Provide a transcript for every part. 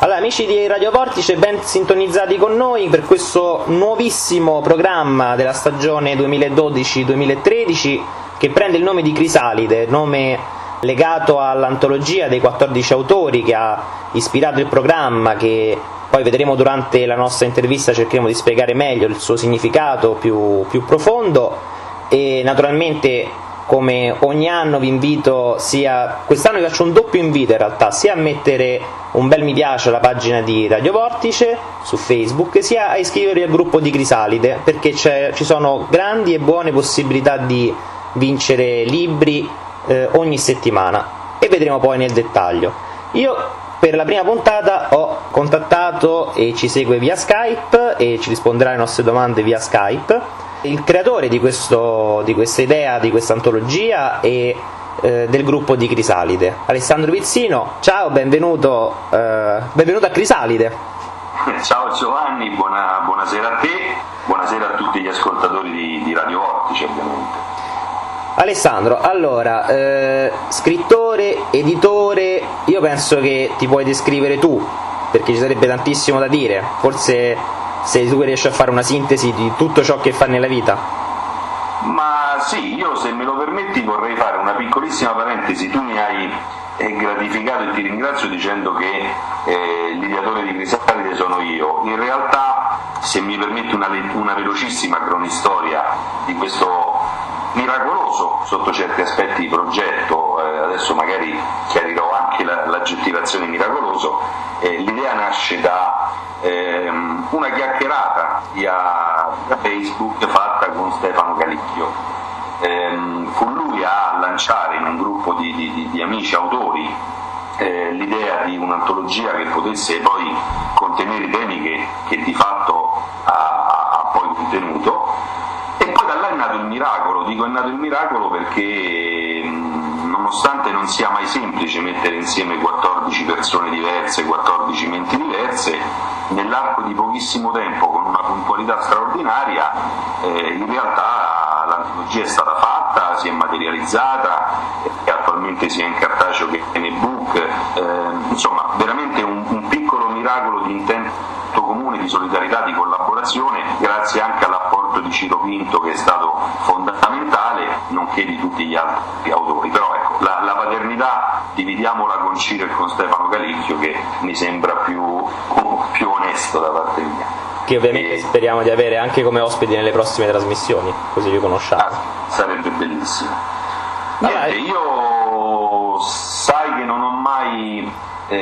Allora, amici di Radio Vortice, ben sintonizzati con noi per questo nuovissimo programma della stagione 2012-2013 che prende il nome di Crisalide, nome legato all'antologia dei 14 autori che ha ispirato il programma, che poi vedremo durante la nostra intervista, cercheremo di spiegare meglio il suo significato più profondo. E naturalmente, come ogni anno, vi invito quest'anno vi faccio un doppio invito in realtà, sia a mettere un bel mi piace alla pagina di Radio Vortice su Facebook, sia a iscrivervi al gruppo di Crisalide, perché ci sono grandi e buone possibilità di vincere libri ogni settimana, e vedremo poi nel dettaglio. Io per la prima puntata ho contattato, e ci segue via Skype e ci risponderà alle nostre domande via Skype, il creatore di questa idea, di questa antologia e del gruppo di Crisalide, Alessandro Pizzino. Ciao, benvenuto a Crisalide. Ciao Giovanni, buonasera a te, buonasera a tutti gli ascoltatori di Radio Vortice, ovviamente. Alessandro, allora, scrittore, editore, io penso che ti puoi descrivere tu, perché ci sarebbe tantissimo da dire. Forse se tu riesci a fare una sintesi di tutto ciò che fa nella vita. Ma sì, io, se me lo permetti, vorrei fare una piccolissima parentesi. Tu mi hai gratificato e ti ringrazio dicendo che l'ideatore di Crisalide sono io. In realtà, se mi permetti una velocissima cronistoria di questo miracoloso, sotto certi aspetti, progetto, adesso magari chiarirò anche l'aggettivazione miracoloso. L'idea nasce da una chiacchierata da Facebook fatta con Stefano Calicchio. Fu lui a lanciare in un gruppo di amici autori l'idea di un'antologia che potesse poi contenere i temi che di fatto ha poi contenuto, e poi da là è nato il miracolo. Dico è nato il miracolo perché nonostante non sia mai semplice mettere insieme 14 persone diverse, 14 menti diverse, nell'arco di pochissimo tempo, con una puntualità straordinaria, in realtà l'antologia è stata fatta, si è materializzata, e attualmente sia in cartaceo che in ebook, insomma veramente un piccolo miracolo di intento comune, di solidarietà, di collaborazione, grazie anche all'apporto di Ciro Pinto, che è stato fondamentale, nonché di tutti gli altri autori. Però ecco, la paternità dividiamola con Ciro e con Stefano Calicchio, che mi sembra più onesto da parte mia, che ovviamente speriamo di avere anche come ospiti nelle prossime trasmissioni, così vi conosciamo. Sarebbe bellissimo. Niente, io sai che non ho mai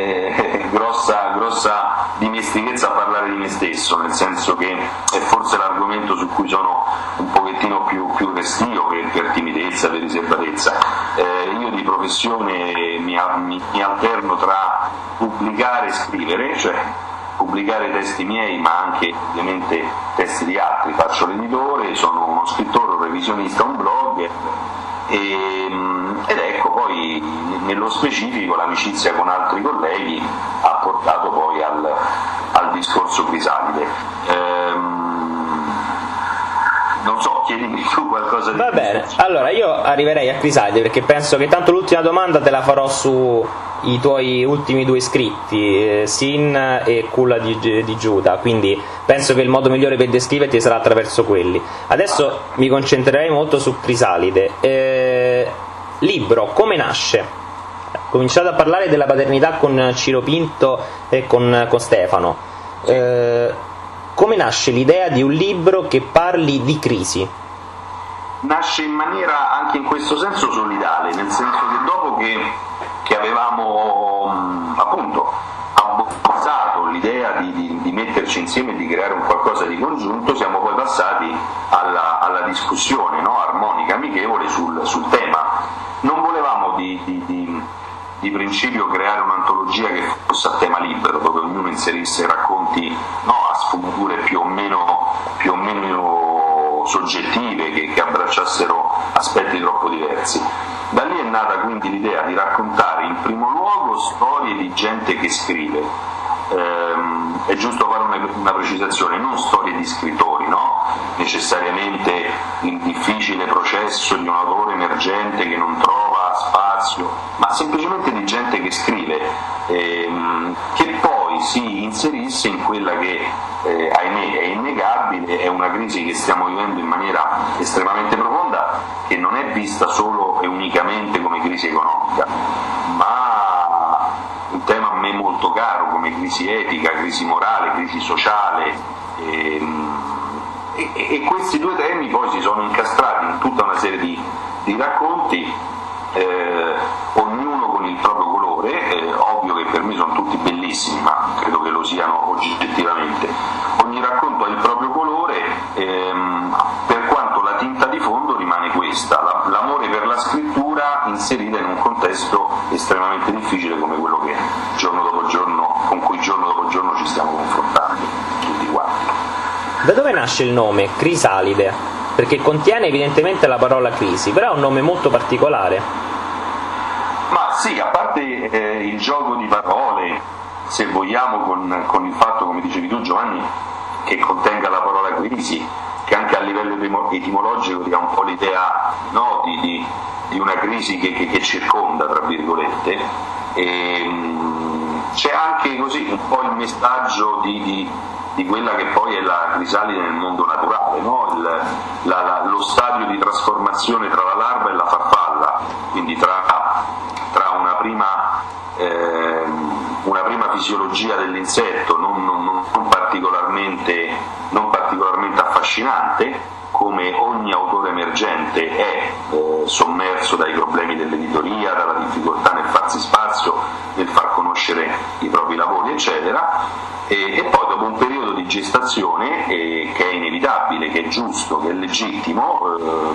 grossa dimestichezza a parlare di me stesso, nel senso che è forse l'argomento su cui sono un pochettino più restio, per timidezza, per riservatezza. Io di professione mi alterno tra pubblicare e scrivere, cioè pubblicare testi miei ma anche ovviamente testi di altri. Faccio l'editore, sono uno scrittore, un revisionista, un blogger, ed ecco, poi nello specifico l'amicizia con altri colleghi ha portato poi al discorso Crisalide. Non so, chiedimi tu qualcosa di Va bene, allora io arriverei a Crisalide, perché penso che tanto l'ultima domanda te la farò su i tuoi ultimi due iscritti, Sin e Culla di Giuda, quindi penso che il modo migliore per descriverti sarà attraverso quelli. Adesso mi concentrerei molto su Crisalide. Libro, come nasce? Cominciate a parlare della paternità con Ciro Pinto e con Stefano. Come nasce l'idea di un libro che parli di crisi? Nasce in maniera anche in questo senso solidale, nel senso che dopo che avevamo appunto abbozzato l'idea di metterci insieme e di creare un qualcosa di congiunto, siamo poi passati alla discussione, no, armonica, amichevole sul tema. Non volevamo di principio creare un'antologia che fosse a tema libero, dove ognuno inserisse racconti, no, a sfumature più o meno soggettive, che abbracciassero aspetti troppo diversi. Da lì è nata quindi l'idea di raccontare in primo luogo storie di gente che scrive. È giusto fare una precisazione, non storie di scrittori, no? Necessariamente il difficile processo di un autore emergente che non trova spazio, ma semplicemente di gente che scrive, che poi poi si inserisse in quella che ahimè è innegabile, è una crisi che stiamo vivendo in maniera estremamente profonda, che non è vista solo e unicamente come crisi economica, ma un tema a me molto caro come crisi etica, crisi morale, crisi sociale, e questi due temi poi si sono incastrati in tutta una serie di racconti, ognuno con il proprio colore, ovvio che per me sono tutti bellissimi, ma credo che lo siano oggettivamente. Ogni racconto ha il proprio colore, per quanto la tinta di fondo rimane questa, l'amore per la scrittura inserita in un contesto estremamente difficile come quello che con cui giorno dopo giorno ci stiamo confrontando tutti quanti. Da dove nasce il nome Crisalide? Perché contiene evidentemente la parola crisi, però è un nome molto particolare. Ma sì, a parte il gioco di parole, se vogliamo, con il fatto, come dicevi tu Giovanni, che contenga la parola crisi, che anche a livello etimologico dia un po' l'idea, no, di una crisi che circonda, tra virgolette, c'è anche così un po' il messaggio di quella che poi è la crisalide nel mondo naturale, no? Lo stadio di trasformazione tra la larva e la farfalla, quindi tra una prima fisiologia dell'insetto non particolarmente affascinante, come ogni autore emergente è sommerso dai problemi dell'editoria, dalla difficoltà nel farsi spazio, nel far conoscere i propri lavori, eccetera, e poi dopo un periodo di gestazione che è inevitabile, che è giusto, che è legittimo,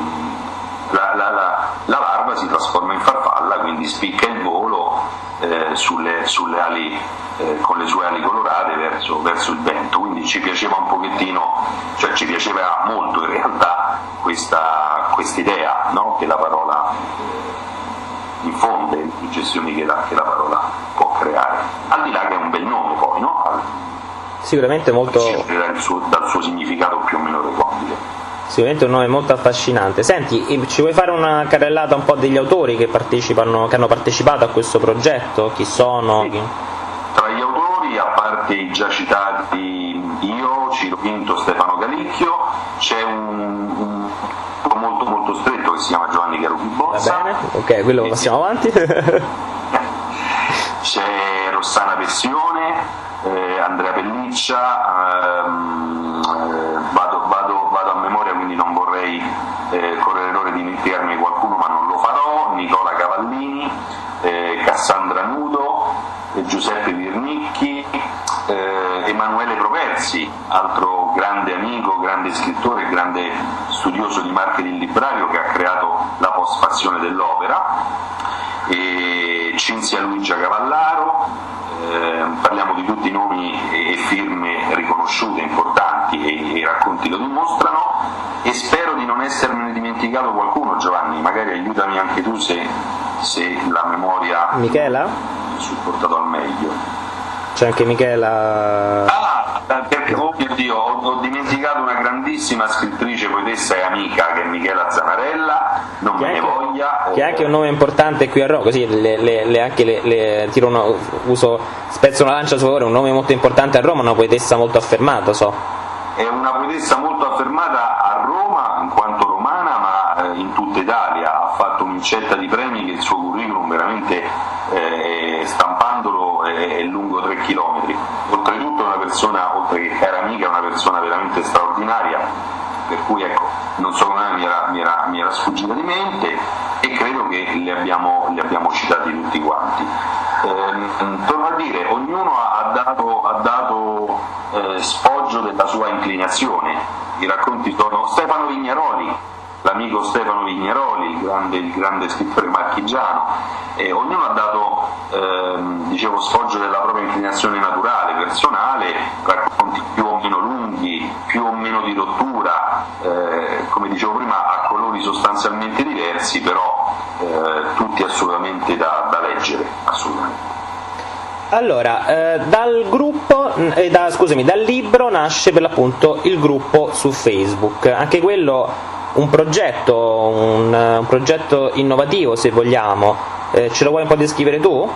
la larva si trasforma in farfalla, quindi spicca il volo sulle ali, con le sue ali colorate verso il vento. Quindi ci piaceva un pochettino, cioè ci piaceva molto in realtà quest'idea, no? Che la parola infonde, le suggestioni che la parola può creare, al di là che è un bel nome poi, no? Sicuramente molto, dal suo significato più o meno recondito. Sicuramente un nome molto affascinante. Senti, ci vuoi fare una carrellata un po' degli autori che hanno partecipato a questo progetto? Chi sono? Sì. Tra gli autori, a parte i già citati io, Ciro Pinto, Stefano Galicchio, c'è un molto molto stretto che si chiama Giovanni Carupi Bozza. Va bene, ok, quello passiamo avanti. C'è Rossana Pessione, Andrea Pelliccia, vado a memoria, quindi non vorrei correre l'errore di dimenticarmi qualcuno, ma non lo farò. Nicola Cavallini, Cassandra Nudo, Giuseppe Virnicchi, Emanuele Proversi, altro grande amico, grande scrittore, grande studioso di marketing librario, che ha creato la postfazione dell'opera, e Cinzia Luigia Cavallaro. Parliamo di tutti i nomi e firme riconosciute, importanti, e i racconti lo dimostrano, e spero di non essermene dimenticato qualcuno. Giovanni, magari aiutami anche tu se la memoria Michela? è supportato al meglio. C'è anche Michela. Perché, oh mio Dio, ho dimenticato una grandissima scrittrice, poetessa e amica, che è Michela Zanarella, non me ne voglia. Che è anche un nome importante qui a Roma, così spezzo una lancia a suo favore, un nome molto importante a Roma, una poetessa molto affermata, so. È una poetessa molto affermata a Roma, in quanto romana, ma in tutta Italia. Ha fatto un'incetta di premi, che il suo curriculum veramente, stampandolo, è lungo 3 chilometri. Oltretutto è una persona, oltre che cara amica, è una persona veramente straordinaria, per cui ecco, non so come mi era sfuggita di mente, e credo che li abbiamo citati tutti quanti. Torno a dire, ognuno ha dato sfoggio della sua inclinazione. I racconti sono Stefano Vignaroli, l'amico Stefano Vignaroli, il grande scrittore marchigiano, e ognuno ha dato sfoggio della propria inclinazione naturale, personale, racconti più o meno lunghi, più o meno di rottura, come dicevo prima, a colori sostanzialmente diversi, però tutti assolutamente da leggere, assolutamente. Allora, dal libro nasce per l'appunto il gruppo su Facebook, anche quello un progetto innovativo, se vogliamo. Ce lo vuoi un po' descrivere tu?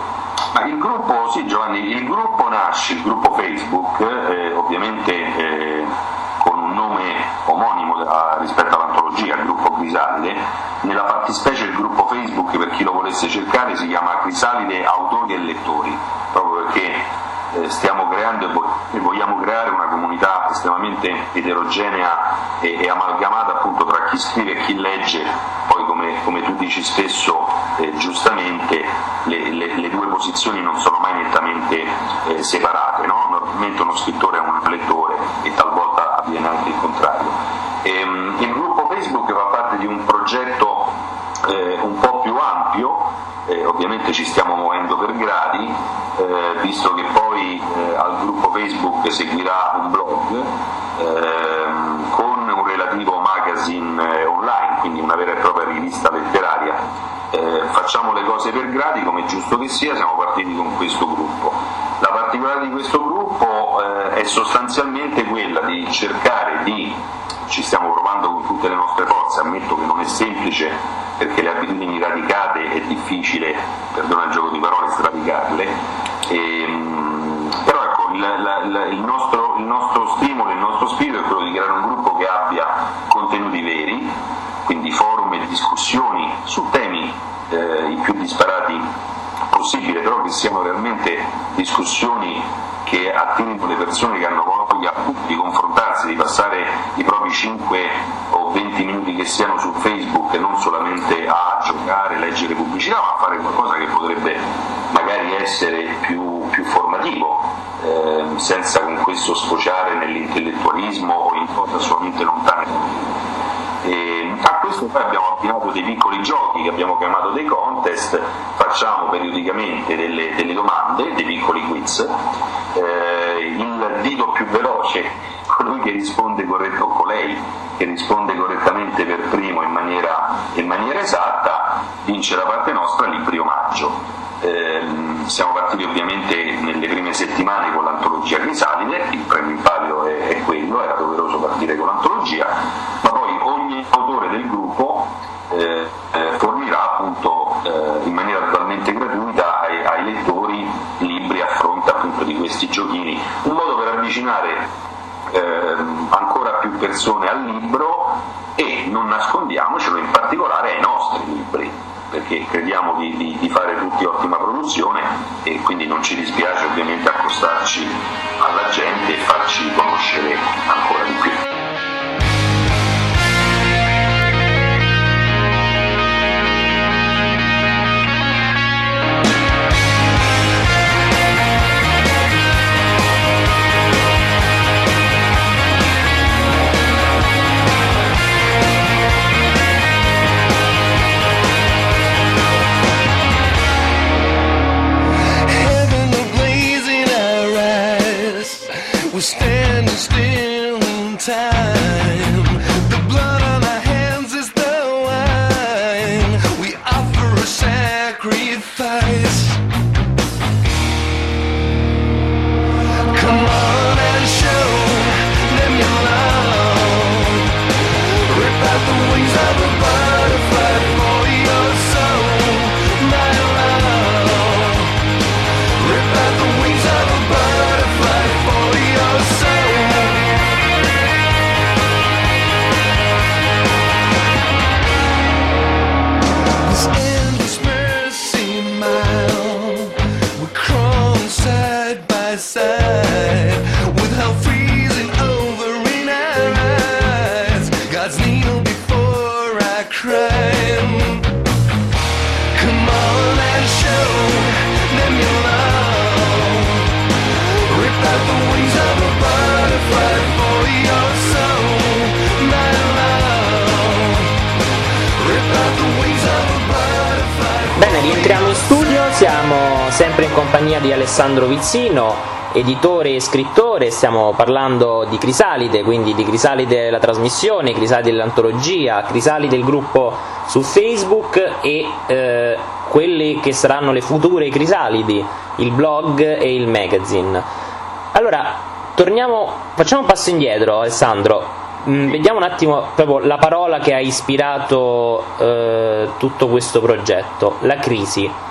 Ma il gruppo, sì Giovanni, il gruppo nasce, il gruppo Facebook, ovviamente con un nome omonimo rispetto all'antologia, il gruppo Crisalide. Nella fattispecie il gruppo Facebook, per chi lo volesse cercare, si chiama Crisalide Autori e Lettori, proprio perché stiamo creando e vogliamo creare una comunità estremamente eterogenea e amalgamata appunto tra chi scrive e chi legge. Poi come tu dici spesso, giustamente, le due posizioni non sono mai nettamente separate, no? Normalmente uno scrittore è un lettore e talvolta avviene anche il contrario. Il gruppo Facebook fa parte di un progetto un po' più ampio. Ovviamente ci stiamo muovendo per gradi, visto che poi al gruppo Facebook seguirà un blog con un relativo magazine online, quindi una vera e propria rivista letteraria. Facciamo le cose per gradi, come è giusto che sia. Siamo partiti con questo gruppo. La particolarità di questo gruppo è sostanzialmente quella di cercare ci stiamo provando con tutte le nostre forze, ammetto che non è semplice perché le abitudini radicate è difficile, perdona il gioco di parole, sradicarle, però ecco, il nostro stimolo, il nostro spirito è quello di creare un gruppo che abbia contenuti veri, quindi forum e discussioni su temi i più disparati possibile, però che siano realmente discussioni che attirino le persone che hanno voglia di confrontarsi, di passare i propri 5 o 20 minuti che siano su Facebook, e non solamente a giocare, leggere pubblicità, ma a fare qualcosa che potrebbe magari essere più formativo, senza con questo sfociare nell'intellettualismo o in cose assolutamente lontane. A questo poi abbiamo abbinato dei piccoli giochi che abbiamo chiamato dei contest. Facciamo periodicamente delle domande, dei piccoli quiz. Il dito più veloce, colui che risponde corretto, o colei che risponde correttamente per primo in maniera esatta, vince da parte nostra libri omaggio. Siamo partiti ovviamente nelle prime settimane con l'antologia Crisalide, il premio in palio è quello, era doveroso partire con l'antologia, ma poi ogni autore del gruppo fornirà appunto in maniera totalmente gratuita ai lettori libri a fronte appunto di questi giochini, un modo per avvicinare ancora più persone al libro e, non nascondiamocelo, in particolare ai nostri libri, perché crediamo di fare tutti ottima produzione e quindi non ci dispiace ovviamente accostarci alla gente e farci conoscere ancora di più. Standing still in time. The blood on our hands is the wine. We offer a sacrifice. Come on and show them your love. Rip out the wings of a butterfly for your soul, my love. Rip out the wings of a butterfly for your soul. This endless mercy mile, we're crawling side by side, with hell freezing over in our eyes. God's kneel before our crime. Come on and show them your love. Rip out the wings of a butterfly for your soul, my love. Rip out the wings of a butterfly. Bene, rientriamo in studio, siamo sempre in compagnia di Alessandro Vizzino, editore e scrittore. Stiamo parlando di Crisalide, quindi di Crisalide la trasmissione, Crisalide l'antologia, Crisalide il gruppo su Facebook e quelle che saranno le future Crisalidi, il blog e il magazine. Allora, facciamo un passo indietro, Alessandro. Vediamo un attimo proprio la parola che ha ispirato tutto questo progetto, la crisi.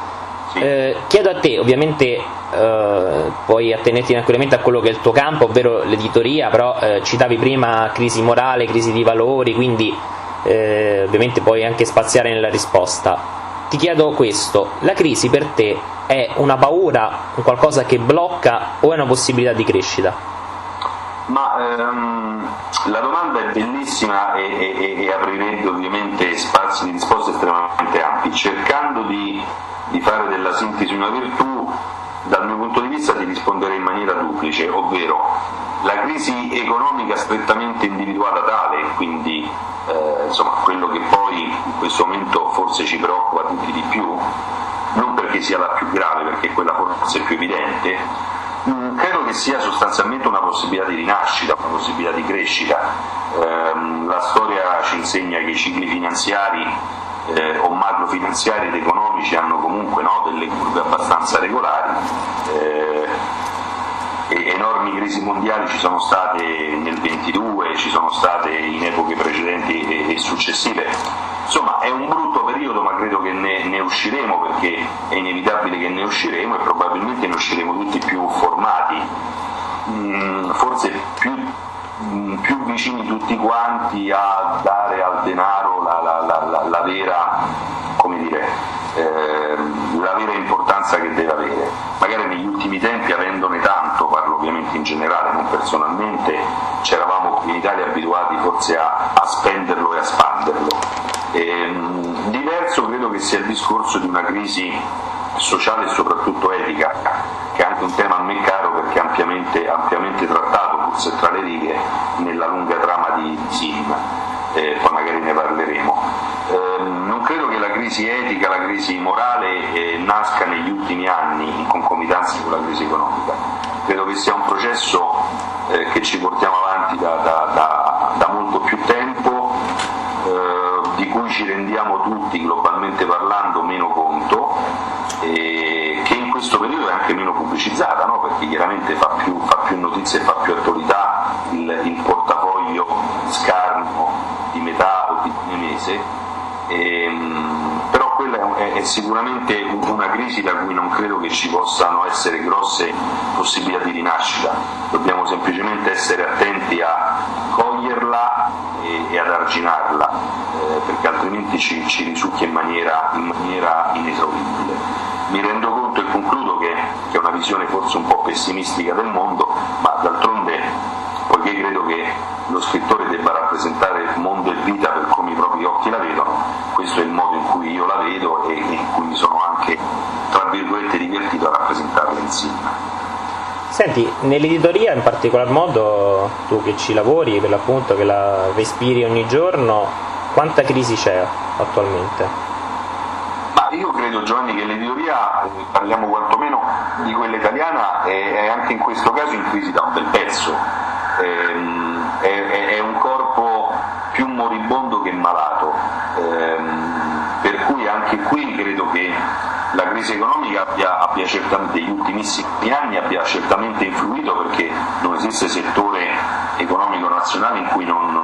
Sì. Chiedo a te, ovviamente puoi attenerti tranquillamente a quello che è il tuo campo, ovvero l'editoria, però citavi prima crisi morale, crisi di valori, quindi ovviamente puoi anche spaziare nella risposta. Ti chiedo questo: la crisi per te è una paura, un qualcosa che blocca o è una possibilità di crescita? Ma la domanda è bellissima e aprirebbe ovviamente spazi di risposta estremamente ampi. Cercando di fare della sintesi una virtù, dal mio punto di vista ti risponderei in maniera duplice, ovvero la crisi economica strettamente individuata tale, quindi insomma quello che poi in questo momento forse ci preoccupa tutti di più, non perché sia la più grave, perché quella forse è più evidente, credo che sia sostanzialmente una possibilità di rinascita, una possibilità di crescita. La storia ci insegna che i cicli finanziari o macrofinanziari ed economici hanno comunque delle curve abbastanza regolari. Enormi crisi mondiali ci sono state nel 22, ci sono state in epoche precedenti e successive. Insomma, è un brutto periodo, ma credo che ne usciremo, perché è inevitabile che ne usciremo e probabilmente ne usciremo tutti più formati, forse più vicini tutti quanti a dare al denaro la vera, come dire, la vera importanza che deve avere. Magari negli ultimi tempi, avendone tanto, parlo ovviamente in generale, non personalmente, c'eravamo qui in Italia abituati forse a spenderlo e a spanderlo. Diverso credo che sia il discorso di una crisi sociale e soprattutto etica, che è anche un tema a me caro perché ampiamente trattato, forse tra le righe, nella lunga trama di Sim, poi magari ne parleremo. Non credo che la crisi etica, la crisi morale nasca negli ultimi anni in concomitanza con la crisi economica. Credo che sia un processo che ci portiamo avanti da molto più tempo, di cui ci rendiamo tutti, globalmente parlando, meno conto, che in questo periodo è anche meno pubblicizzata, no? Perché chiaramente fa più notizie e fa più attualità il portafoglio scarno di metà o di fine mese, però quella è sicuramente una crisi da cui non credo che ci possano essere grosse possibilità di rinascita. Dobbiamo semplicemente essere attenti a coglierla e ad arginarla, perché altrimenti ci risucchia in maniera inesauribile. Mi rendo conto e concludo che è una visione forse un po' pessimistica del mondo, ma d'altronde, poiché credo che lo scrittore debba rappresentare il mondo e vita per come i propri occhi la vedono, questo è il modo in cui io la vedo e in cui mi sono anche, tra virgolette, divertito a rappresentarla insieme. Senti, nell'editoria in particolar modo, tu che ci lavori, per l'appunto, che la respiri ogni giorno, quanta crisi c'è attualmente? Ma io credo, Giovanni, che l'editoria, parliamo quantomeno di quella italiana, è anche in questo caso in crisi da un bel pezzo. È un corpo più moribondo che malato, per cui anche qui credo che la crisi economica abbia certamente, negli ultimissimi anni abbia certamente influito, perché non esiste settore economico nazionale in cui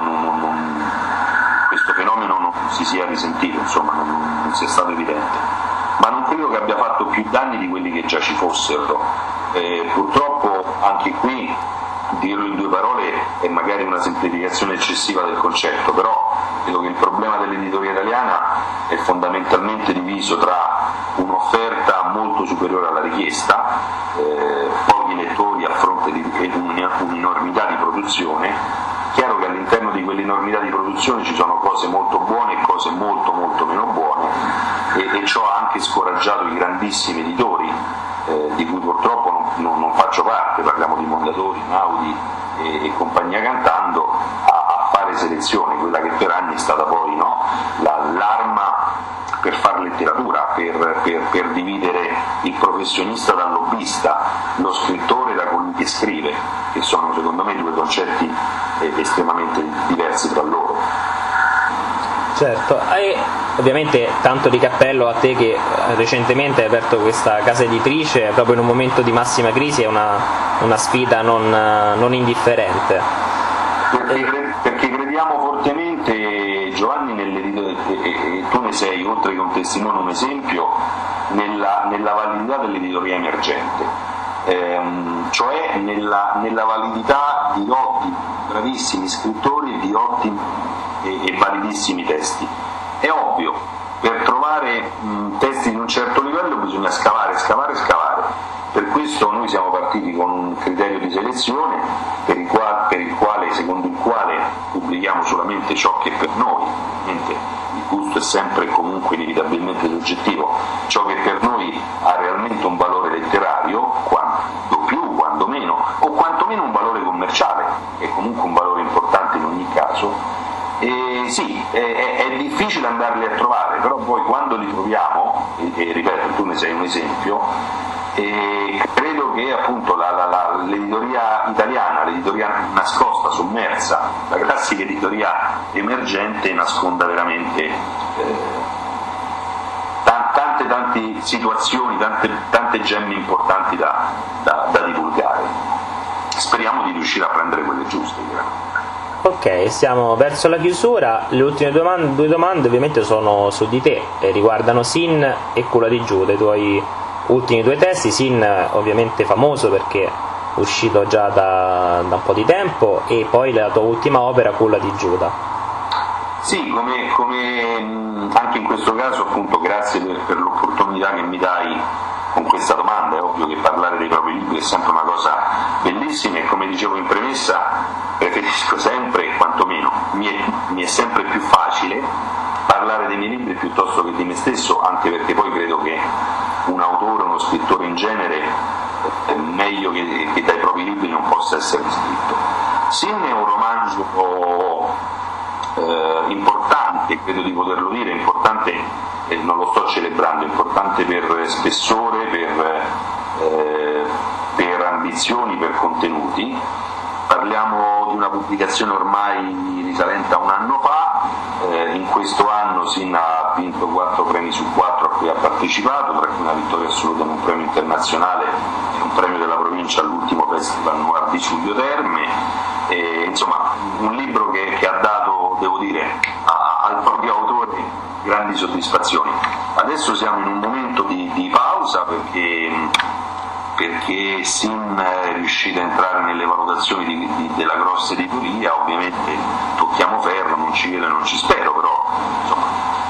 questo fenomeno non si sia risentito, insomma non sia stato evidente, ma non credo che abbia fatto più danni di quelli che già ci fossero. Purtroppo anche qui dirlo in due parole è magari una semplificazione eccessiva del concetto, però credo che il problema dell'editoria italiana è fondamentalmente diviso tra un'offerta molto superiore alla richiesta, pochi lettori a fronte di un'enormità di produzione. Chiaro che all'interno di quell'enormità di produzione ci sono cose molto buone e cose molto molto meno buone, e ciò ha anche scoraggiato i grandissimi editori, di cui purtroppo non faccio parte, parliamo di Mondadori, Naudi e compagnia cantando, a fare selezione, quella che per anni è stata poi l'arma per fare letteratura, per dividere il professionista dal lobbista, lo scrittore da colui che scrive, che sono secondo me due concetti estremamente diversi tra loro. Certo, e ovviamente tanto di cappello a te che recentemente hai aperto questa casa editrice proprio in un momento di massima crisi, è una sfida non indifferente. Perché crediamo fortemente, Giovanni, e tu ne sei, oltre che un testimone, un esempio, nella validità dell'editoria emergente, cioè nella validità di ottimi, bravissimi scrittori e di ottimi e validissimi testi. È ovvio, per trovare testi di un certo livello bisogna scavare. Per questo noi siamo partiti con un criterio di selezione secondo il quale pubblichiamo solamente ciò che per noi, il gusto è sempre e comunque inevitabilmente soggettivo, ciò che per noi ha realmente un valore letterario, quanto più, quando meno, o quantomeno un valore commerciale, che è comunque un valore importante in ogni caso. E sì, è difficile andarli a trovare, però poi quando li troviamo, e ripeto, tu ne sei un esempio, e credo che appunto l'editoria italiana, l'editoria nascosta, sommersa, la classica editoria emergente nasconda veramente tante situazioni, tante gemme importanti da divulgare. Speriamo di riuscire a prendere quelle giuste. Ok, siamo verso la chiusura. Le ultime due domande ovviamente sono su di te e riguardano Sin e Culla di Giuda, i tuoi ultimi due testi. Sin ovviamente famoso perché è uscito già da un po' di tempo, e poi la tua ultima opera, Culla di Giuda. Sì, come anche in questo caso appunto grazie per l'opportunità che mi dai con questa domanda. È ovvio che parlare dei propri libri è sempre una cosa bellissima, e come dicevo in premessa preferisco sempre, quantomeno mi è sempre più facile parlare dei miei libri piuttosto che di me stesso, anche perché poi credo che un autore, uno scrittore in genere, è meglio che dai propri libri non possa essere scritto. Sin è un romanzo importante, credo di poterlo dire, importante, non lo sto celebrando, importante per spessore, per ambizioni, per contenuti. Parliamo di una pubblicazione ormai risalente a un anno fa. In questo anno Sin ha vinto 4 premi su 4 a cui ha partecipato, tra cui una vittoria assoluta in un premio internazionale e un premio della provincia all'ultimo Festival Noir di Giulio Terme. Insomma, un libro che ha dato, devo dire, al proprio autore grandi soddisfazioni. Adesso siamo in un momento di pausa perché Sin è riuscito a entrare nelle valutazioni della grossa editoria. Ovviamente tocchiamo ferro, non ci vedo e non ci spero, però insomma,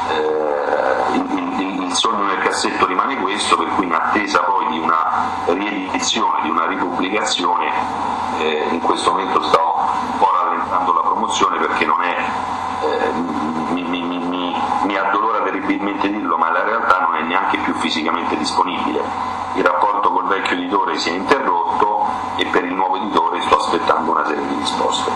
il sogno nel cassetto rimane questo, per cui in attesa poi di una riedizione, di una ripubblicazione, in questo momento sto un po' rallentando la promozione perché non è mi addolora terribilmente dirlo, ma la realtà non è neanche più fisicamente disponibile. Il rapporto col vecchio editore si è interrotto e per il nuovo editore sto aspettando una serie di risposte.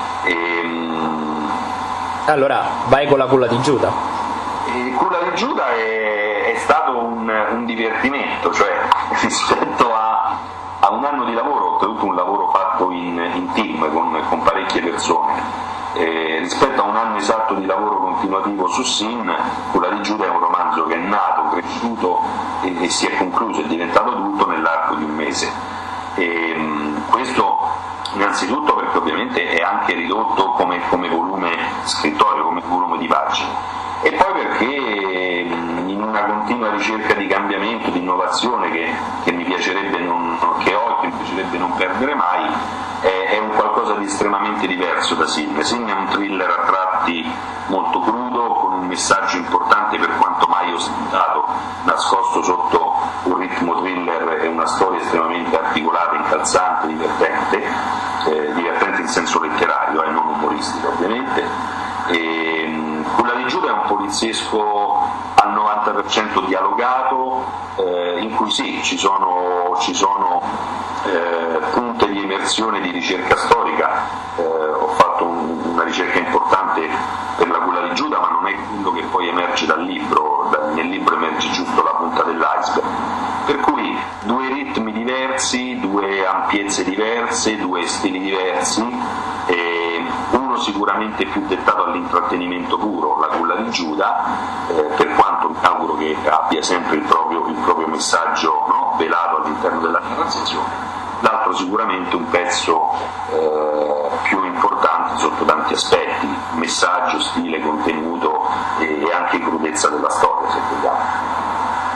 Allora vai con la Culla di Giuda. Culla di Giuda è stato un divertimento, cioè rispetto a un anno di lavoro, oltretutto un lavoro fatto in team con parecchie persone. Rispetto a un anno esatto di lavoro continuativo su Sin, Culla di Giuda è un romanzo che è nato, cresciuto e si è concluso, è diventato tutto nell'arco di un mese. Questo innanzitutto perché ovviamente è anche ridotto come volume scrittorio, come volume di pagine, e poi perché in una continua ricerca di cambiamento, di innovazione che mi piacerebbe che ho e che mi piacerebbe non perdere mai, è un qualcosa di estremamente diverso da Sin. Sin è un thriller a tratti molto crudo, con un messaggio importante per quanto mai ostentato, nascosto sotto un ritmo thriller e una storia estremamente articolata, incalzante, divertente in senso letterario e non umoristico ovviamente. Culla di Giuda è un poliziesco al 90% dialogato, in cui sì, ci sono punte di immersione, di ricerca storica. Ho fatto una ricerca importante per la Culla di Giuda, ma non è quello che poi emerge dal libro. Nel libro emerge giusto la punta dell'iceberg, per cui due ritmi diversi, due ampiezze diverse, due stili diversi, uno sicuramente più dettato all'intrattenimento puro, la Culla di Giuda, per quanto mi auguro che abbia sempre il proprio messaggio, no, velato all'interno della narrazione. L'altro sicuramente un pezzo più importante sotto tanti aspetti, messaggio, stile, contenuto e anche crudezza della storia, se vogliamo.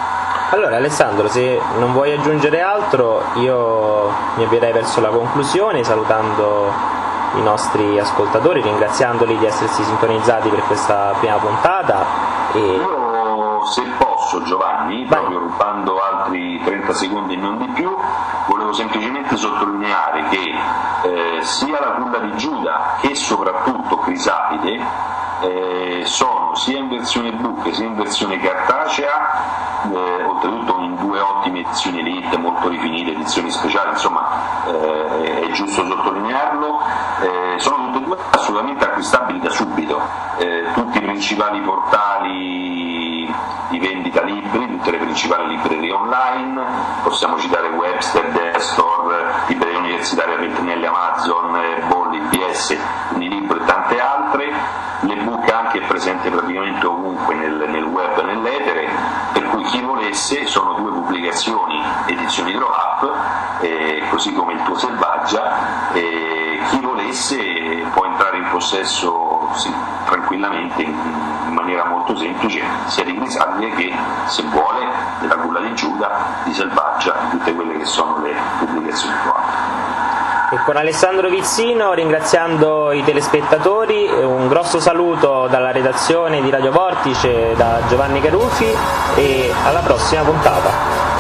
Allora Alessandro, se non vuoi aggiungere altro, io mi avvierei verso la conclusione salutando i nostri ascoltatori, ringraziandoli di essersi sintonizzati per questa prima puntata. Io, se posso, Giovanni, proprio rubando altri 30 secondi e non di più, volevo semplicemente sottolineare che sia la culla di Giuda che soprattutto Crisalide sono sia in versione book sia in versione cartacea, oltretutto in 2 ottime edizioni elite molto rifinite, edizioni speciali, insomma è giusto sottolinearlo. Sono tutte e 2 assolutamente acquistabili da subito, tutti i principali portali di vendita libri, tutte le principali librerie online, possiamo citare Webster, Destor, librerie universitarie, Feltrinelli, Amazon, Bolli, PS, Unilibro e tante altre. L'ebook anche è presente praticamente ovunque nel web e nell'etere, per cui chi volesse, sono 2 pubblicazioni, edizioni Grow Up, così come il tuo Selvaggia, chi volesse può entrare in possesso tranquillamente, in maniera molto semplice, sia di Crisalide che, se vuole, della culla di Giuda, di Selvaggia, di tutte quelle che sono le pubblicazioni Grow Up. E con Alessandro Vizzino, ringraziando i telespettatori, un grosso saluto dalla redazione di Radio Vortice, da Giovanni Carufi, e alla prossima puntata.